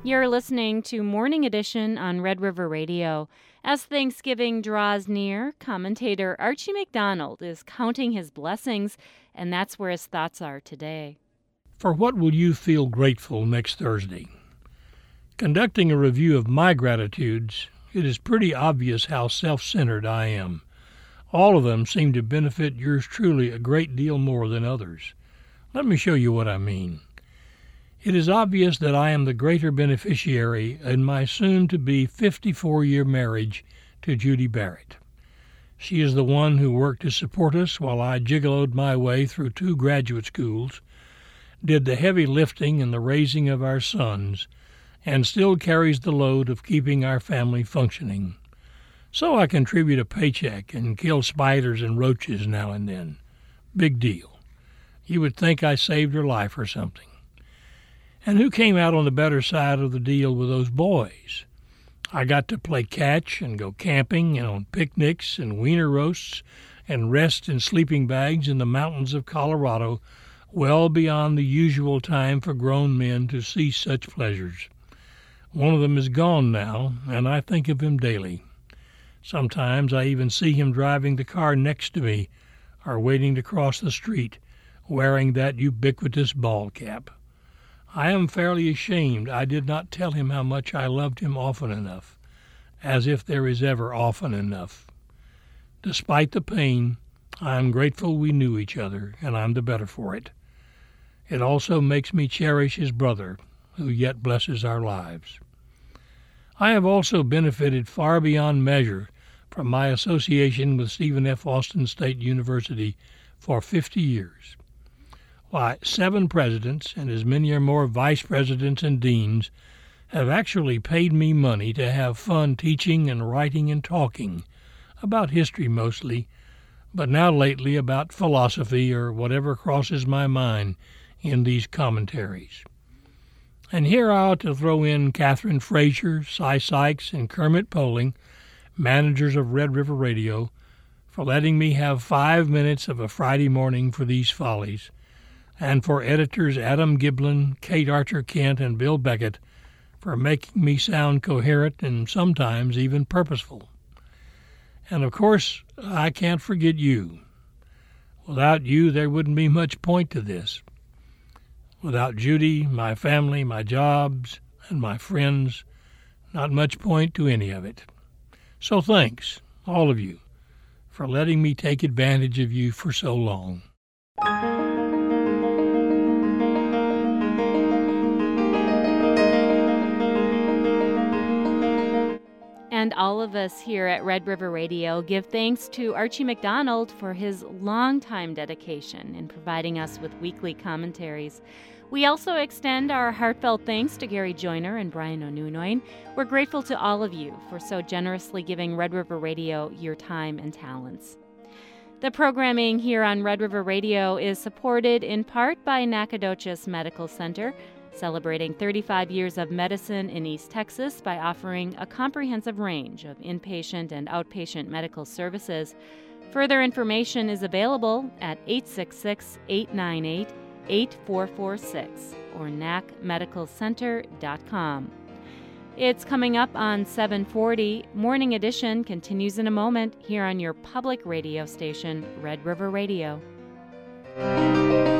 You're listening to Morning Edition on Red River Radio. As Thanksgiving draws near, commentator Archie McDonald is counting his blessings, and that's where his thoughts are today. For what will you feel grateful next Thursday? Conducting a review of my gratitudes, it is pretty obvious how self-centered I am. All of them seem to benefit yours truly a great deal more than others. Let me show you what I mean. It is obvious that I am the greater beneficiary in my soon-to-be 54-year marriage to Judy Barrett. She is the one who worked to support us while I gigoloed my way through 2 graduate schools, did the heavy lifting in the raising of our sons, and still carries the load of keeping our family functioning. So I contribute a paycheck and kill spiders and roaches now and then. Big deal. You would think I saved her life or something. And who came out on the better side of the deal with those boys? I got to play catch and go camping and on picnics and wiener roasts and rest in sleeping bags in the mountains of Colorado, well beyond the usual time for grown men to see such pleasures. One of them is gone now, and I think of him daily. Sometimes I even see him driving the car next to me or waiting to cross the street, wearing that ubiquitous ball cap. I am fairly ashamed I did not tell him how much I loved him often enough, as if there is ever often enough. Despite the pain, I am grateful we knew each other, and I'm the better for it. It also makes me cherish his brother, who yet blesses our lives. I have also benefited far beyond measure from my association with Stephen F. Austin State University for 50 years. Why, 7 presidents and as many or more vice presidents and deans have actually paid me money to have fun teaching and writing and talking, about history mostly, but now lately about philosophy or whatever crosses my mind in these commentaries. And here I ought to throw in Catherine Frazier, Cy Sykes, and Kermit Poling, managers of Red River Radio, for letting me have 5 minutes of a Friday morning for these follies, and for editors Adam Giblin, Kate Archer-Kent, and Bill Beckett for making me sound coherent and sometimes even purposeful. And of course, I can't forget you. Without you, there wouldn't be much point to this. Without Judy, my family, my jobs, and my friends, not much point to any of it. So thanks, all of you, for letting me take advantage of you for so long. And all of us here at Red River Radio give thanks to Archie McDonald for his longtime dedication in providing us with weekly commentaries. We also extend our heartfelt thanks to Gary Joyner and Brian O'Nunoin. We're grateful to all of you for so generously giving Red River Radio your time and talents. The programming here on Red River Radio is supported in part by Nacogdoches Medical Center, celebrating 35 years of medicine in East Texas by offering a comprehensive range of inpatient and outpatient medical services. Further information is available at 866-898-8446 or nacmedicalcenter.com. It's coming up on 7:40. Morning Edition continues in a moment here on your public radio station, Red River Radio.